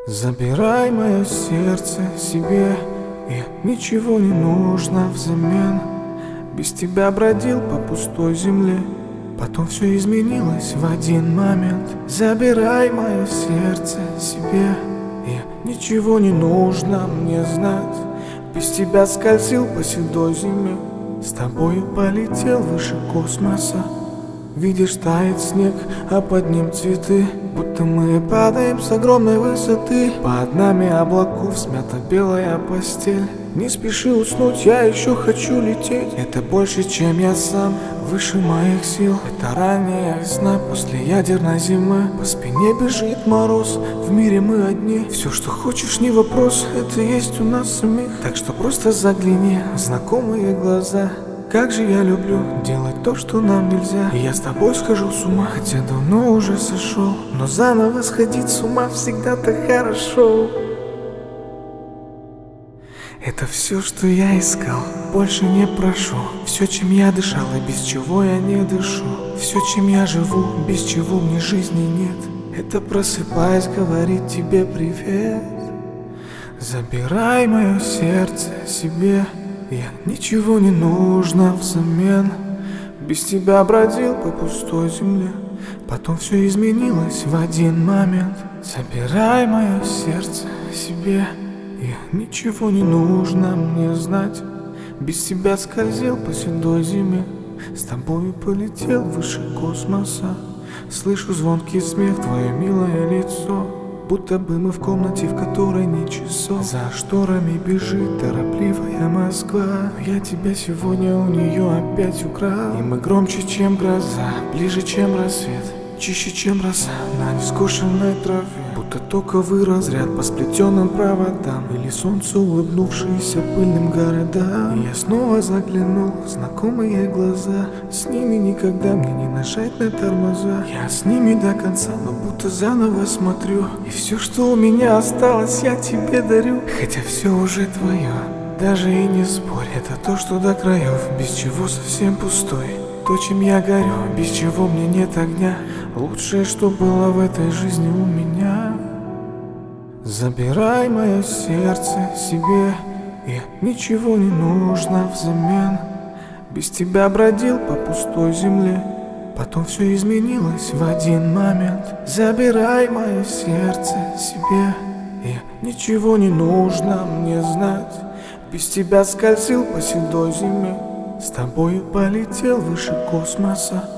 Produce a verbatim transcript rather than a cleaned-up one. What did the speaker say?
Забирай мое сердце себе, и ничего не нужно взамен. Без тебя бродил по пустой земле, потом все изменилось в один момент. Забирай мое сердце себе, и ничего не нужно мне знать. Без тебя скользил по седой зиме, с тобою полетел выше космоса. Видишь, тает снег, а под ним цветы, будто мы падаем с огромной высоты. Под нами облаков смята белая постель. Не спеши уснуть, я еще хочу лететь. Это больше, чем я сам, выше моих сил. Это ранняя весна после ядерной зимы. По спине бежит мороз, в мире мы одни. Все, что хочешь, не вопрос, это есть у нас самих. Так что просто загляни в знакомые глаза. Как же я люблю делать то, что нам нельзя. И я с тобой схожу с ума, хотя давно уже сошел. Но заново сходить с ума всегда так хорошо. Это все, что я искал, больше не прошу. Все, чем я дышал и без чего я не дышу. Все, чем я живу, без чего мне жизни нет. Это просыпаясь говорить тебе привет. Забирай мое сердце себе, я ничего не нужно взамен. Без тебя бродил по пустой земле, потом все изменилось в один момент. Забирай мое сердце себе, и ничего не нужно мне знать. Без тебя скользил по седой зиме, с тобою полетел выше космоса. Слышу звонкий смех, твое милое лицо, будто бы мы в комнате, в которой не часов. За шторами бежит торопливая Москва, но я тебя сегодня у нее опять украл. И мы громче, чем гроза, ближе, чем рассвет, чище, чем роса на нескошенной траве. Будто токовый разряд по сплетенным проводам, или солнце, улыбнувшееся пыльным городам. И я снова заглянул в знакомые глаза, с ними никогда мне не нажать на тормоза. Я с ними до конца, но будто заново смотрю. И все, что у меня осталось, я тебе дарю. Хотя все уже твое, даже и не спорь. Это то, что до краев, без чего совсем пустой. То, чем я горю, без чего мне нет огня. Лучшее, что было в этой жизни у меня. Забирай мое сердце себе, и ничего не нужно взамен. Без тебя бродил по пустой земле, потом все изменилось в один момент. Забирай мое сердце себе, и ничего не нужно мне знать. Без тебя скользил по седой зиме, с тобою полетел выше космоса.